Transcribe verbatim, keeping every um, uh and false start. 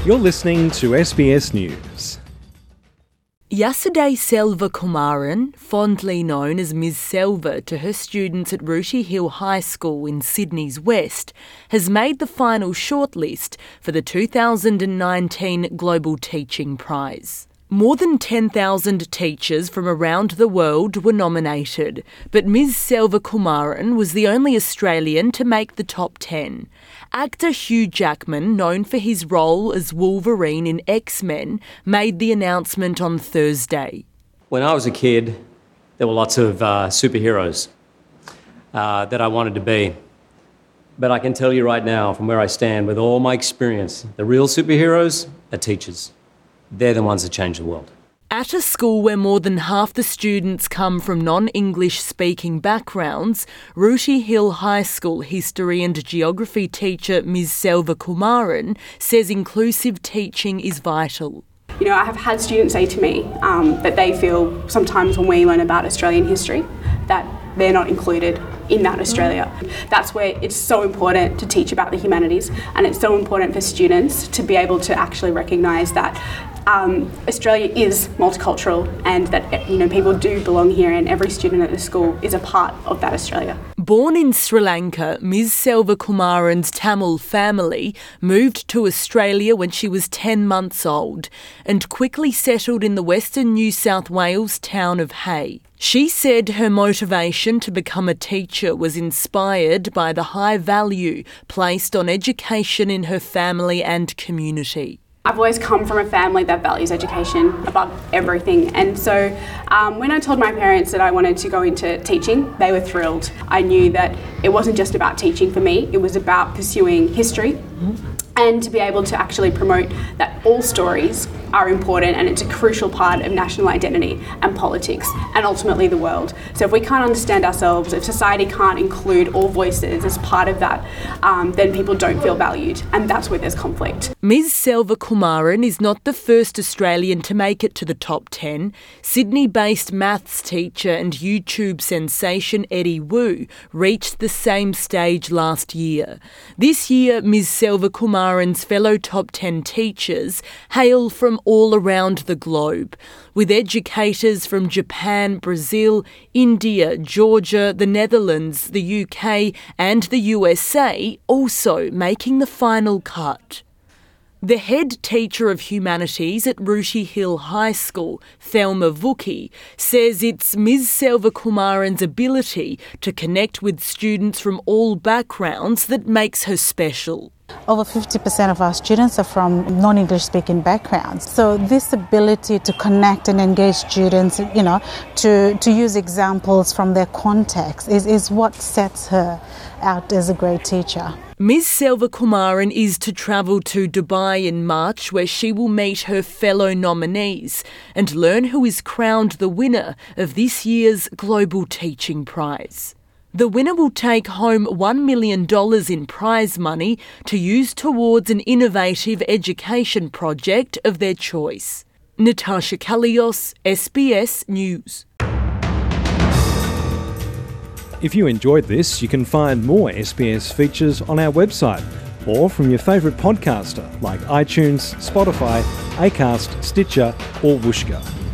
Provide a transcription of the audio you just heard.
You're listening to S B S News. Yasuday Selva Kumaran, fondly known as Miz Selva to her students at Rooty Hill High School in Sydney's West, has made the final shortlist for the two thousand nineteen Global Teaching Prize. More than ten thousand teachers from around the world were nominated, but Miz Selva Kumaran was the only Australian to make the top ten. Actor Hugh Jackman, known for his role as Wolverine in X-Men, made the announcement on Thursday. When I was a kid, there were lots of uh, superheroes uh, that I wanted to be. But I can tell you right now, from where I stand, with all my experience, the real superheroes are teachers. They're the ones that change the world. At a school where more than half the students come from non-English speaking backgrounds, Rooty Hill High School history and geography teacher Miz Selva Kumaran says inclusive teaching is vital. You know, I have had students say to me um, that they feel sometimes when we learn about Australian history that they're not included in that Australia. That's where it's so important to teach about the humanities, and it's so important for students to be able to actually recognise that um, Australia is multicultural and that, you know, people do belong here, and every student at the school is a part of that Australia. Born in Sri Lanka, Miz Selva Kumaran's Tamil family moved to Australia when she was ten months old and quickly settled in the western New South Wales town of Hay. She said her motivation to become a teacher was inspired by the high value placed on education in her family and community. I've always come from a family that values education above everything, and so um, when I told my parents that I wanted to go into teaching, they were thrilled. I knew that it wasn't just about teaching for me, it was about pursuing history mm-hmm. and to be able to actually promote that all stories are important and it's a crucial part of national identity and politics and ultimately the world. So if we can't understand ourselves, if society can't include all voices as part of that, um, then people don't feel valued, and that's where there's conflict. Miz Selva Kumaran is not the first Australian to make it to the top ten. Sydney-based maths teacher and YouTube sensation Eddie Wu reached the same stage last year. This year, Miz Selva Kumaran's fellow top ten teachers hail from all around the globe, with educators from Japan, Brazil, India, Georgia, the Netherlands, the U K and the U S A also making the final cut. The head teacher of humanities at Rooty Hill High School, Thelma Vuki, says it's Miz Selva Kumaran's ability to connect with students from all backgrounds that makes her special. Over fifty percent of our students are from non-English speaking backgrounds. So this ability to connect and engage students, you know, to, to use examples from their context is, is what sets her out as a great teacher. Miz Selva Kumaran is to travel to Dubai in March, where she will meet her fellow nominees and learn who is crowned the winner of this year's Global Teaching Prize. The winner will take home one million dollars in prize money to use towards an innovative education project of their choice. Natasha Kalios, S B S News. If you enjoyed this, you can find more S B S features on our website or from your favourite podcaster like iTunes, Spotify, Acast, Stitcher or Whooshkaa.